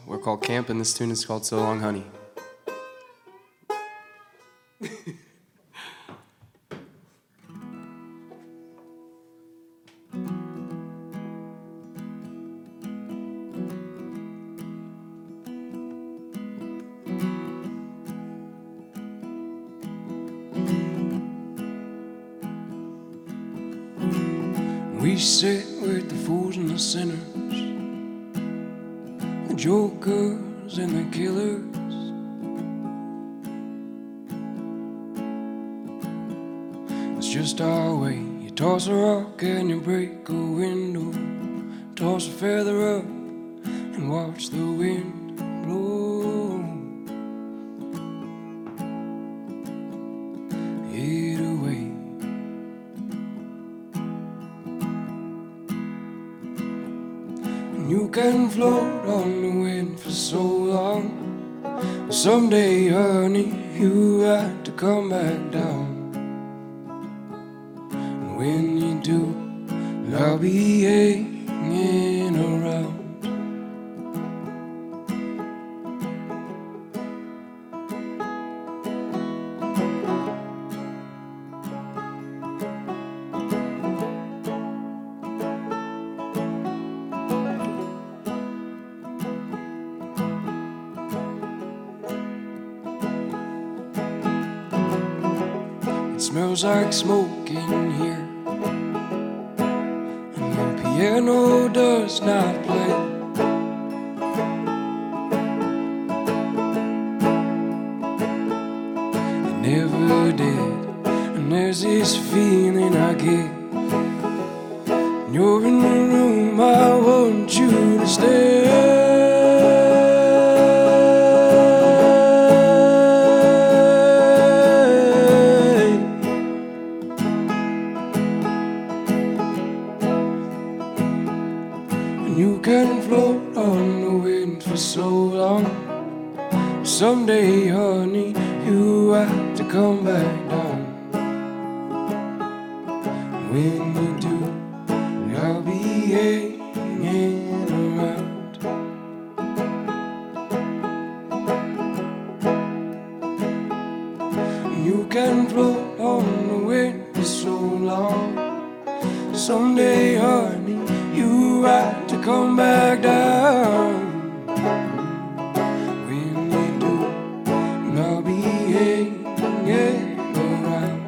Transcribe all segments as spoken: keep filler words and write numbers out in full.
We're called Camp, and this tune is called So Long Honey. We sit with the fools and the sinners, the jokers and the killers. It's just our way. You toss a rock and you break a window, toss a feather up and watch the wind blow it away. You can float on the wind for so long, someday, honey, you have to come back down. And when you do, I'll be hanging around. It smells like smoke in here, and the piano does not play. It never did, and there's this feeling I get. When you're in the room, I want you to stay. You can float on the wind for so long, someday, honey, you have to come back down. When you do, I'll be hanging around. You can float on the wind for so long, someday, honey, you have to come back down. When you do, I'll be hanging around.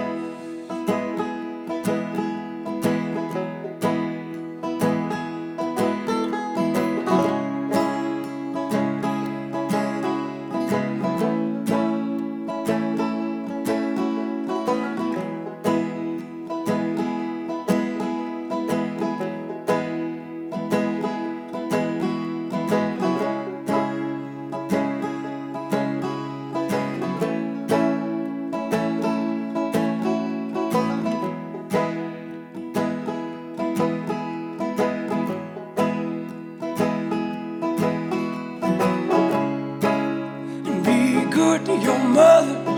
Good to your mothers,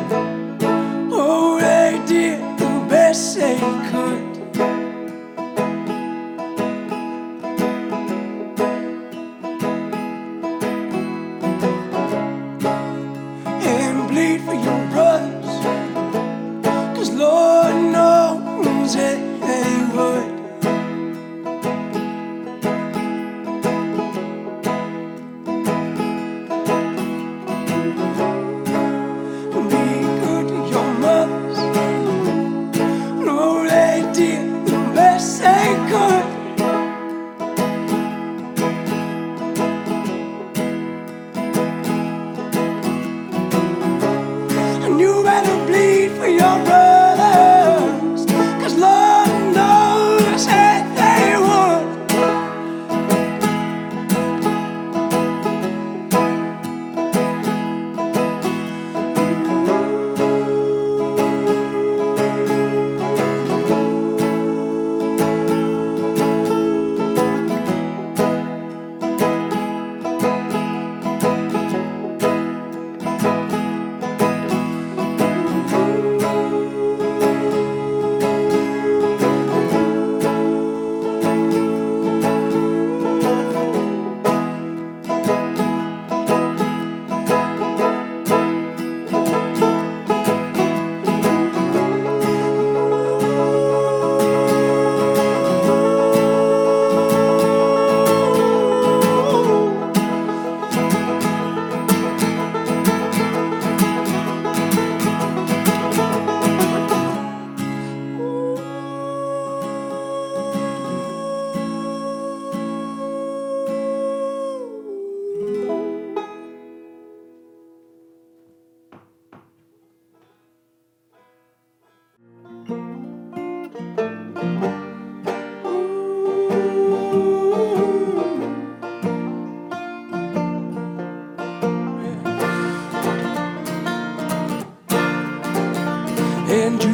oh, they did the best they could. And bleed for your brothers, 'cause Lord knows that they would.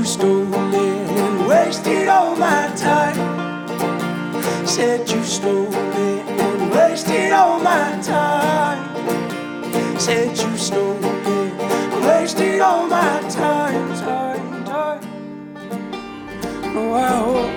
stole it and wasted all my time. Said you stole it and wasted all my time. Said you stole it and wasted all my time, time, time. Oh, I hope